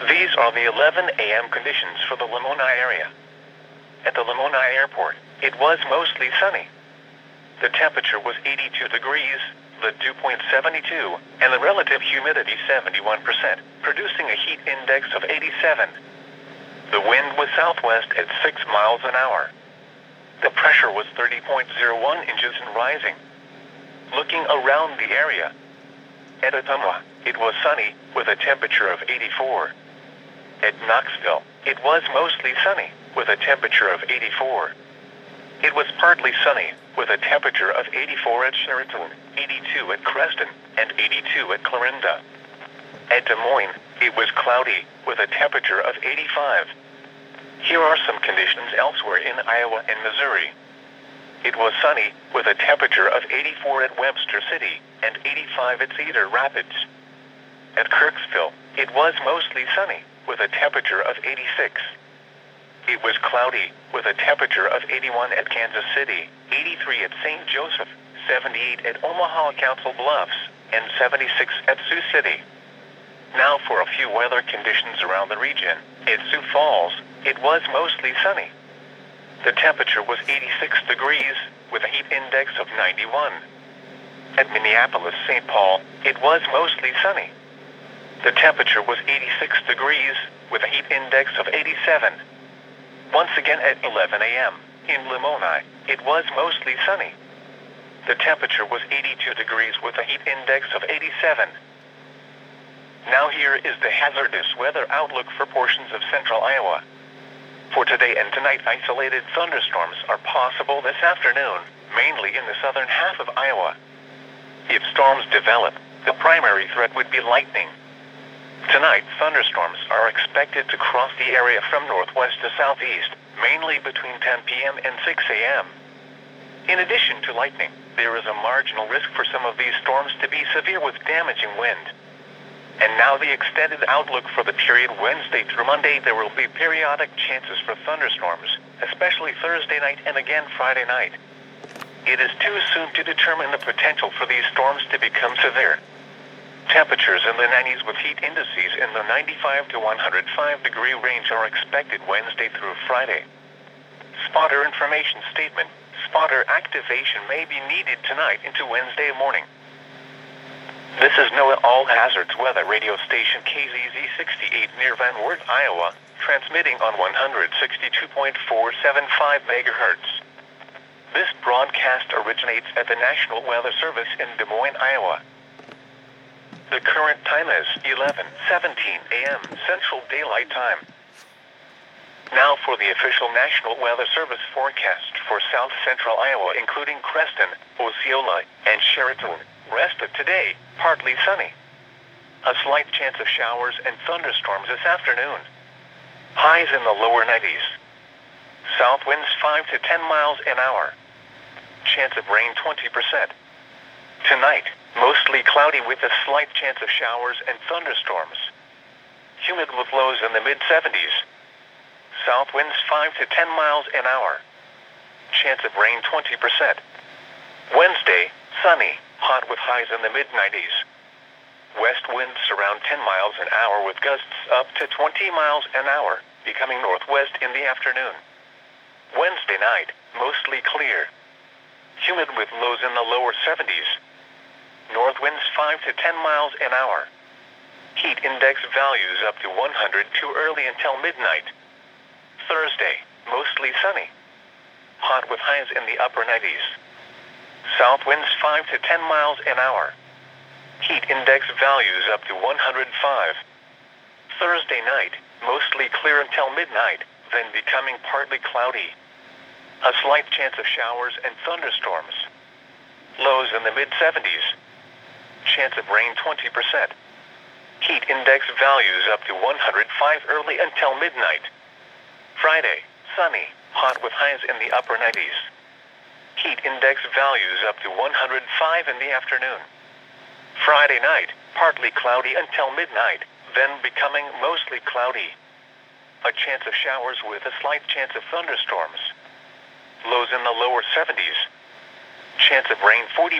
These are the 11 a.m. conditions for the Lamoni area. At the Lamoni airport, it was mostly sunny. The temperature was 82 degrees, the dew point 72, and the relative humidity 71%, producing a heat index of 87. The wind was southwest at 6 miles an hour. The pressure was 30.01 inches and rising. Looking around the area, at Ottumwa, it was sunny with a temperature of 84. At Knoxville, it was mostly sunny with a temperature of 84. It was partly sunny with a temperature of 84 at Sheraton, 82 at Creston, and 82 at Clarinda. At Des Moines, it was cloudy with a temperature of 85. Here are some conditions elsewhere in Iowa and Missouri. It was sunny with a temperature of 84 at Webster City and 85 at Cedar Rapids. At Kirksville, it was mostly sunny with a temperature of 86. It was cloudy with a temperature of 81 at Kansas City, 83 at St. Joseph, 78 at Omaha Council Bluffs, and 76 at Sioux City. Now for a few weather conditions around the region. At Sioux Falls, it was mostly sunny. The temperature was 86 degrees with a heat index of 91. At Minneapolis-St. Paul, it was mostly sunny. The temperature was 86 degrees with a heat index of 87. Once again at 11 a.m. in Lamoni, it was mostly sunny. The temperature was 82 degrees with a heat index of 87. Now here is the hazardous weather outlook for portions of central Iowa. For today and tonight, isolated thunderstorms are possible this afternoon, mainly in the southern half of Iowa. If storms develop, the primary threat would be lightning. Tonight, thunderstorms are expected to cross the area from northwest to southeast, mainly between 10 p.m. and 6 a.m. In addition to lightning, there is a marginal risk for some of these storms to be severe with damaging wind. And now the extended outlook for the period Wednesday through Monday. There will be periodic chances for thunderstorms, especially Thursday night and again Friday night. It is too soon to determine the potential for these storms to become severe. Temperatures in the 90s with heat indices in the 95 to 105 degree range are expected Wednesday through Friday. Spotter information statement. Spotter activation may be needed tonight into Wednesday morning. This is NOAA All Hazards Weather radio station KZZ 68 near Van Wert, Iowa, transmitting on 162.475 megahertz. This broadcast originates at the National Weather Service in Des Moines, Iowa. The current time is 11:17 a.m. Central Daylight Time. Now for the official National Weather Service forecast for south central Iowa, including Creston, Osceola, and Sheraton. Rest of today, partly sunny. A slight chance of showers and thunderstorms this afternoon. Highs in the lower 90s. South winds 5 to 10 miles an hour. Chance of rain 20%. Tonight, mostly cloudy with a slight chance of showers and thunderstorms. Humid with lows in the mid-70s. South winds 5 to 10 miles an hour. Chance of rain 20%. Wednesday, sunny, hot with highs in the mid-90s. West winds around 10 miles an hour with gusts up to 20 miles an hour, becoming northwest in the afternoon. Wednesday night, mostly clear. Humid with lows in the lower 70s. North winds 5 to 10 miles an hour. Heat index values up to 100 too early until midnight. Thursday, mostly sunny. Hot with highs in the upper 90s. South winds 5 to 10 miles an hour. Heat index values up to 105. Thursday night, mostly clear until midnight, then becoming partly cloudy. A slight chance of showers and thunderstorms. Lows in the mid-70s. Chance of rain 20%. Heat index values up to 105 early until midnight. Friday, sunny, hot with highs in the upper 90s. Heat index values up to 105 in the afternoon. Friday night, partly cloudy until midnight, then becoming mostly cloudy. A chance of showers with a slight chance of thunderstorms. Lows in the lower 70s. Chance of rain 40%.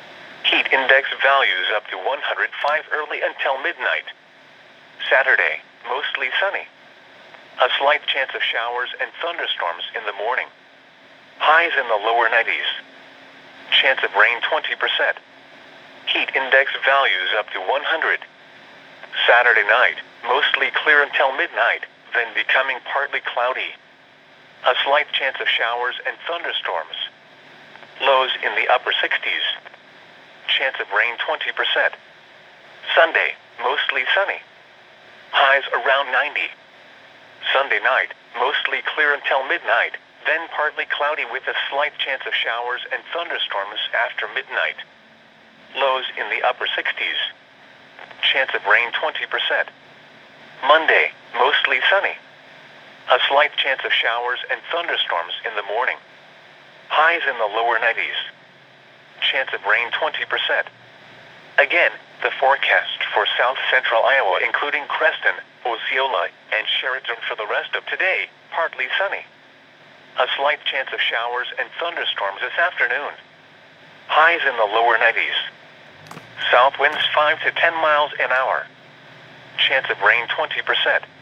Heat index values up to 105 early until midnight. Saturday, mostly sunny. A slight chance of showers and thunderstorms in the morning. Highs in the lower 90s. Chance of rain 20%. Heat index values up to 100. Saturday night, mostly clear until midnight, then becoming partly cloudy. A slight chance of showers and thunderstorms. Lows in the upper 60s. Chance of rain 20%. Sunday, mostly sunny. Highs around 90. Sunday night, mostly clear until midnight, then partly cloudy with a slight chance of showers and thunderstorms after midnight. Lows in the upper 60s. Chance of rain 20%. Monday, mostly sunny. A slight chance of showers and thunderstorms in the morning. Highs in the lower 90s. Chance of rain 20%. Again, the forecast for south central Iowa, including Creston, Osceola, and Sheridan for the rest of today, partly sunny. A slight chance of showers and thunderstorms this afternoon. Highs in the lower 90s. South winds 5 to 10 miles an hour. Chance of rain 20%.